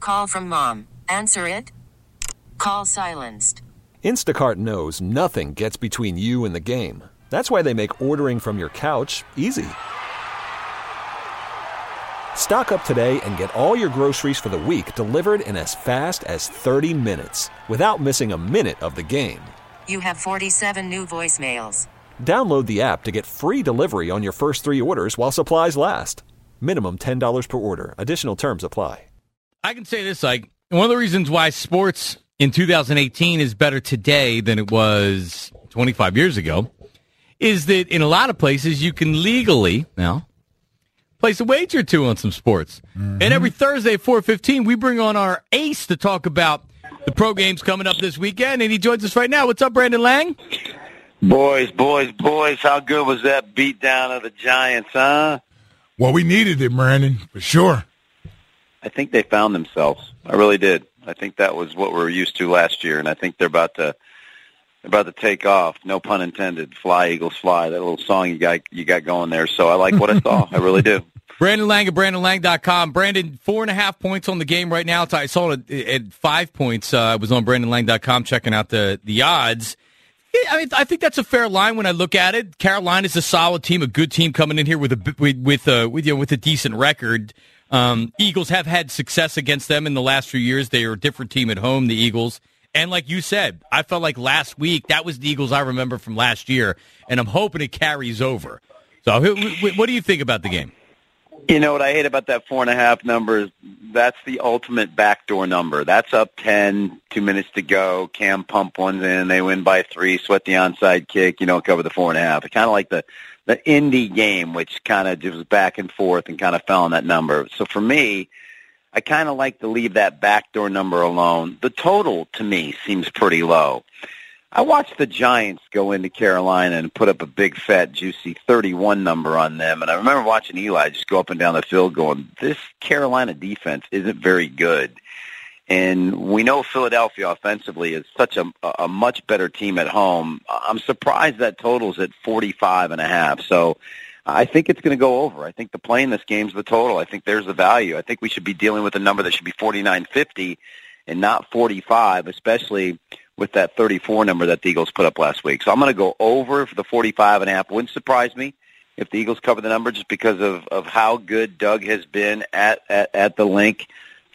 Call from mom. Answer it. Call silenced. Instacart knows nothing gets between you and the game. That's why they make ordering from your couch easy. Stock up today and get all your groceries for the week delivered in as fast as 30 minutes without missing a minute of the game. You have 47 new voicemails. Download the app to get free delivery on your first 3 orders while supplies last. Minimum $10 per order. Additional terms apply. I can say this, like, one of the reasons why sports in 2018 is better today than it was 25 years ago is that in a lot of places you can legally now place a wager or two on some sports. Mm-hmm. And every Thursday at 4:15, we bring on our ace to talk about the pro games coming up this weekend, and he joins us right now. What's up, Brandon Lang? Boys, how good was that beatdown of the Giants, huh? Well, we needed it, Brandon, for sure. I think they found themselves. I really did. I think that was what we were used to last year, and I think they're about to take off. No pun intended. Fly, Eagles, fly. That little song you got going there. So I like what I saw. I really do. Brandon Lang at BrandonLang.com. Brandon, 4.5 points on the game right now. I saw it at 5 points. I was on BrandonLang.com checking out the odds. I mean, I think that's a fair line when I look at it. Carolina's a solid team, a good team coming in here with a decent record. Eagles have had success against them in the last few years. They are a different team at home, the Eagles. And like you said, I felt like last week, that was the Eagles I remember from last year, and I'm hoping it carries over. So what do you think about the game? You know what I hate about that 4.5 number is that's the ultimate backdoor number. That's up 10, 2 minutes to go. Cam pump ones in, they win by 3, sweat the onside kick, you don't cover the 4.5. It's kind of like the Indy game, which kind of was back and forth and kind of fell on that number. So for me, I kind of like to leave that backdoor number alone. The total, to me, seems pretty low. I watched the Giants go into Carolina and put up a big, fat, juicy 31 number on them. And I remember watching Eli just go up and down the field going, this Carolina defense isn't very good. And we know Philadelphia offensively is such a much better team at home. I'm surprised that total's at 45.5. So I think it's going to go over. I think the play in this game is the total. I think there's the value. I think we should be dealing with a number that should be 49.50 and not 45, especially with that 34 number that the Eagles put up last week. So I'm going to go over for the 45.5. Wouldn't surprise me if the Eagles cover the number just because of how good Doug has been at the Link.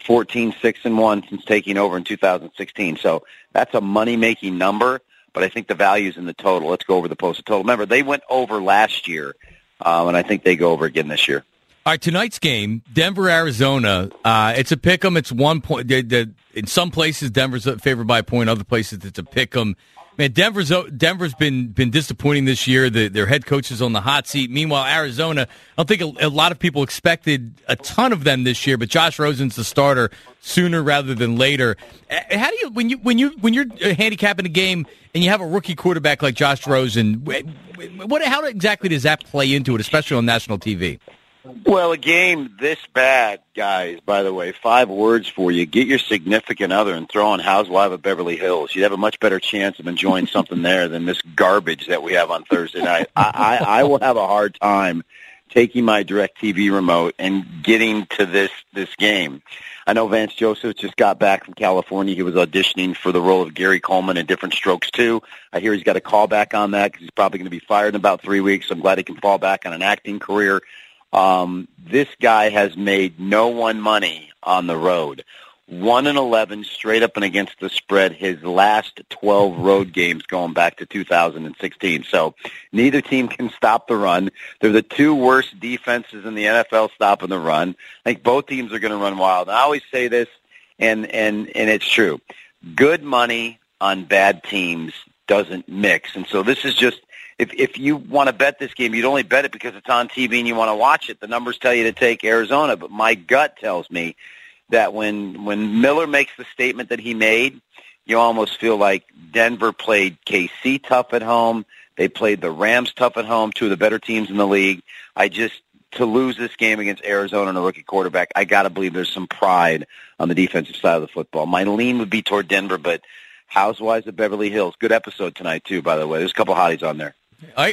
14-6-1 since taking over in 2016. So that's a money-making number, but I think the value's in the total. Let's go over the posted total. Remember, they went over last year, and I think they go over again this year. All right, tonight's game, Denver, Arizona. It's a pick 'em. It's 1 point. In some places, Denver's favored by a point. Other places, it's a pick 'em. Man, Denver's been disappointing this year. Their head coach is on the hot seat. Meanwhile, Arizona, I don't think a lot of people expected a ton of them this year, but Josh Rosen's the starter sooner rather than later. How do you when you're handicapping a game and you have a rookie quarterback like Josh Rosen, how exactly does that play into it, especially on national TV? Well, a game this bad, guys, by the way, 5 words for you. Get your significant other and throw on Housewives of Beverly Hills. You'd have a much better chance of enjoying something there than this garbage that we have on Thursday night. I will have a hard time taking my DirecTV remote and getting to this game. I know Vance Joseph just got back from California. He was auditioning for the role of Gary Coleman in Different Strokes 2. I hear he's got a call back on that because he's probably going to be fired in about 3 weeks. I'm glad he can fall back on an acting career. This guy has made no one money on the road. 1-11 straight up and against the spread his last 12 road games going back to 2016. So neither team can stop the run. They're the 2 worst defenses in the NFL stopping the run. I think both teams are going to run wild. And I always say this, and it's true. Good money on bad teams doesn't mix. And so this is just, if you want to bet this game, you'd only bet it because it's on TV and you want to watch it. The numbers tell you to take Arizona, but my gut tells me that when Miller makes the statement that he made, you almost feel like Denver played KC tough at home. They played the Rams tough at home, 2 of the better teams in the league. To lose this game against Arizona and a rookie quarterback, I got to believe there's some pride on the defensive side of the football. My lean would be toward Denver, but Housewives of Beverly Hills. Good episode tonight, too, by the way. There's a couple hotties on there.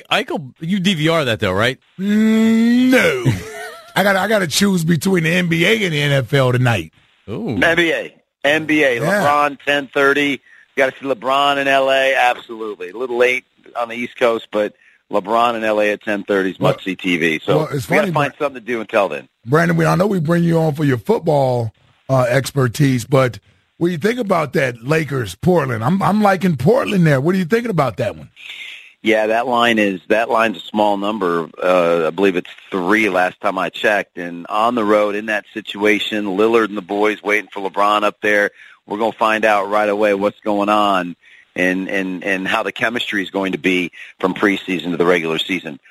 You DVR that, though, right? No. I got to choose between the NBA and the NFL tonight. Ooh. NBA. LeBron, 10:30. You got to see LeBron in L.A. Absolutely. A little late on the East Coast, but LeBron in L.A. at 10:30 is must-see TV. So it's we got funny, to find something to do until then. Brandon, I know we bring you on for your football expertise, but when you think about that Lakers, Portland, I'm liking Portland there. What are you thinking about that one? Yeah, that line's a small number. I believe it's 3 last time I checked. And on the road in that situation, Lillard and the boys waiting for LeBron up there. We're going to find out right away what's going on and how the chemistry is going to be from preseason to the regular season.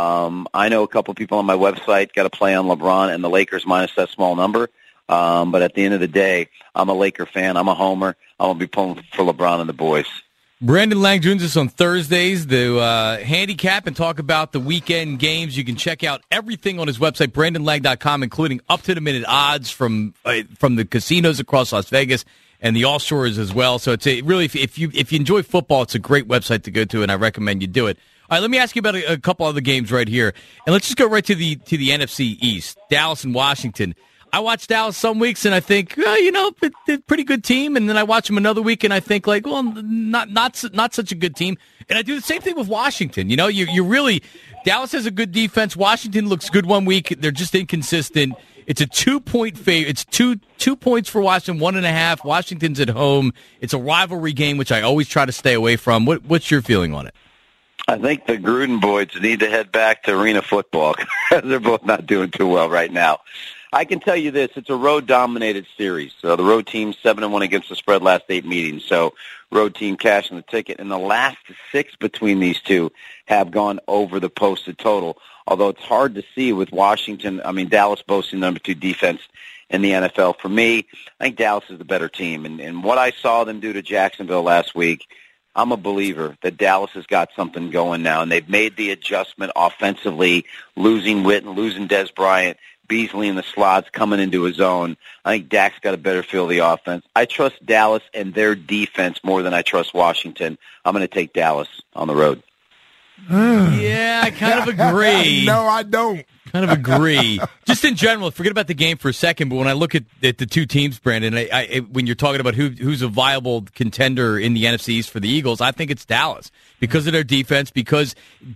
I know a couple of people on my website got to play on LeBron and the Lakers minus that small number. But at the end of the day, I'm a Laker fan. I'm a homer. I'm going to be pulling for LeBron and the boys. Brandon Lang joins us on Thursdays to handicap and talk about the weekend games. You can check out everything on his website, BrandonLang.com, including up-to-the-minute odds from the casinos across Las Vegas and the All-Shores as well. So it's really, if you enjoy football, it's a great website to go to, and I recommend you do it. All right, let me ask you about a couple other games right here, and let's just go right to the NFC East, Dallas and Washington. I watch Dallas some weeks and I think, they're a pretty good team. And then I watch them another week and I think, like, well, not such a good team. And I do the same thing with Washington. You know, you really, Dallas has a good defense. Washington looks good one week. They're just inconsistent. It's a 2-point favor. It's two points for Washington, 1.5. Washington's at home. It's a rivalry game, which I always try to stay away from. What's your feeling on it? I think the Gruden boys need to head back to arena football because they're both not doing too well right now. I can tell you this, it's a road-dominated series. So the road team 7-1 against the spread last 8 meetings. So road team cashing the ticket. And the last 6 between these two have gone over the posted total, although it's hard to see with Washington. I mean, Dallas boasting number 2 defense in the NFL. For me, I think Dallas is the better team. And what I saw them do to Jacksonville last week, I'm a believer that Dallas has got something going now, and they've made the adjustment offensively, losing Witten, losing Des Bryant, Beasley in the slots coming into his own. I think Dak's got a better feel of the offense. I trust Dallas and their defense more than I trust Washington. I'm going to take Dallas on the road. Yeah, I kind of agree. No, I don't. Kind of agree. Just in general, forget about the game for a second, but when I look at the two teams, Brandon, when you're talking about who's a viable contender in the NFC East for the Eagles, I think it's Dallas because of their defense, because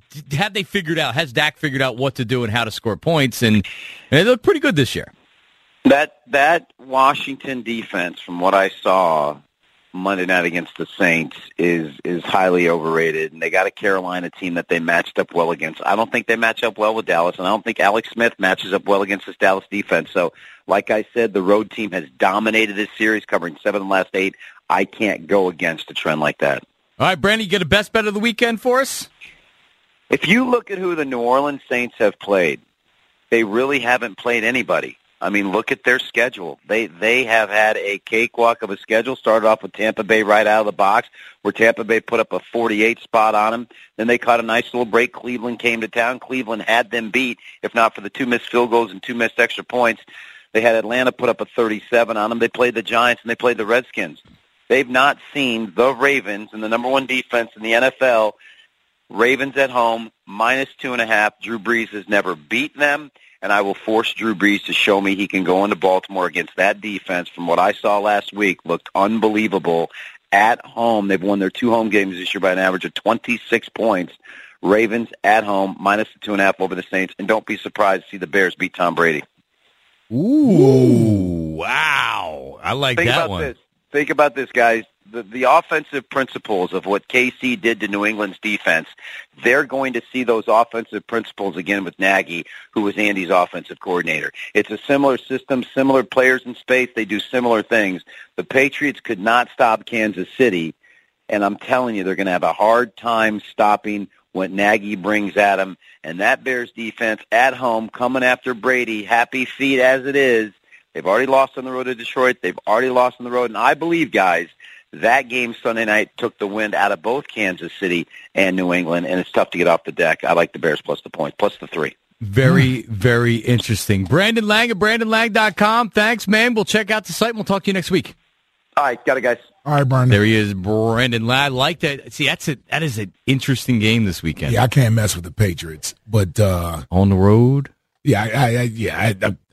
has Dak figured out what to do and how to score points, and they look pretty good this year. That Washington defense, from what I saw Monday night against the Saints, is highly overrated, and they got a Carolina team that they matched up well against. I don't think they match up well with Dallas, and I don't think Alex Smith matches up well against this Dallas defense. So, like I said, the road team has dominated this series, covering 7 of the last 8. I can't go against a trend like that. All right, Brandon, you get a best bet of the weekend for us? If you look at who the New Orleans Saints have played, they really haven't played anybody. I mean, look at their schedule. They have had a cakewalk of a schedule. Started off with Tampa Bay right out of the box, where Tampa Bay put up a 48 spot on them. Then they caught a nice little break. Cleveland came to town. Cleveland had them beat, if not for the 2 missed field goals and 2 missed extra points. They had Atlanta put up a 37 on them. They played the Giants and they played the Redskins. They've not seen the Ravens and the number 1 defense in the NFL. Ravens at home, -2.5. Drew Brees has never beaten them. And I will force Drew Brees to show me he can go into Baltimore against that defense. From what I saw last week, looked unbelievable. At home, they've won their 2 home games this year by an average of 26 points. Ravens at home, -2.5 over the Saints. And don't be surprised to see the Bears beat Tom Brady. Ooh, wow. I like that one. Think about this, guys. The offensive principles of what KC did to New England's defense, they're going to see those offensive principles again with Nagy, who was Andy's offensive coordinator. It's a similar system, similar players in space. They do similar things. The Patriots could not stop Kansas City, and I'm telling you, they're going to have a hard time stopping what Nagy brings at them. And that Bears defense at home, coming after Brady, happy feet as it is, they've already lost on the road to Detroit. They've already lost on the road. And I believe, guys, that game Sunday night took the wind out of both Kansas City and New England, and it's tough to get off the deck. I like the Bears plus the point, plus the 3. Very, very interesting. Brandon Lang at BrandonLang.com. Thanks, man. We'll check out the site, and we'll talk to you next week. All right, got it, guys. All right, Brandon. There he is, Brandon Lang. I like that. See, that is an interesting game this weekend. Yeah, I can't mess with the Patriots, but on the road. Yeah,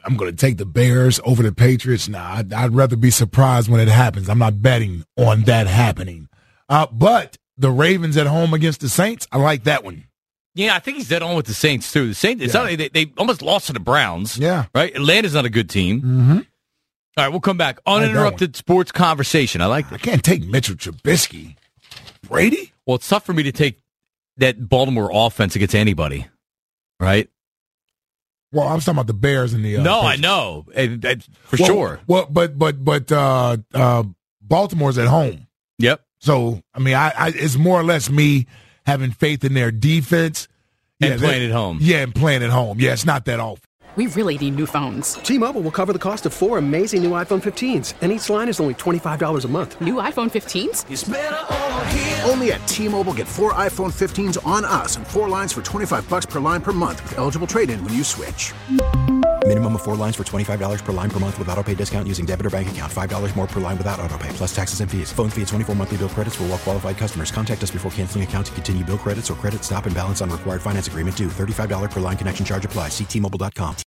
I'm going to take the Bears over the Patriots. Nah, I'd rather be surprised when it happens. I'm not betting on that happening. But the Ravens at home against the Saints, I like that one. Yeah, I think he's dead on with the Saints, too. The Saints, it's not, they almost lost to the Browns. Yeah. Right? Atlanta's not a good team. Mm-hmm. All right, we'll come back. Uninterrupted sports conversation. I like that. I can't take Mitchell Trubisky. Brady? Well, it's tough for me to take that Baltimore offense against anybody, right? Well, I was talking about the Bears and the. No, Patriots. I know for sure. Well, but Baltimore's at home. Yep. So I mean, I it's more or less me having faith in their defense and playing at home. Yeah, and playing at home. Yeah, it's not that often. We really need new phones. T-Mobile will cover the cost of 4 amazing new iPhone 15s, and each line is only $25 a month. New iPhone 15s? It's better over here. Only at T-Mobile, get 4 iPhone 15s on us and 4 lines for $25 per line per month with eligible trade-in when you switch. Minimum of 4 lines for $25 per line per month with autopay discount using debit or bank account. $5 more per line without autopay, plus taxes and fees. Phone fee at 24 monthly bill credits for well-qualified customers. Contact us before canceling account to continue bill credits or credit stop and balance on required finance agreement due. $35 per line connection charge applies. See T-Mobile.com.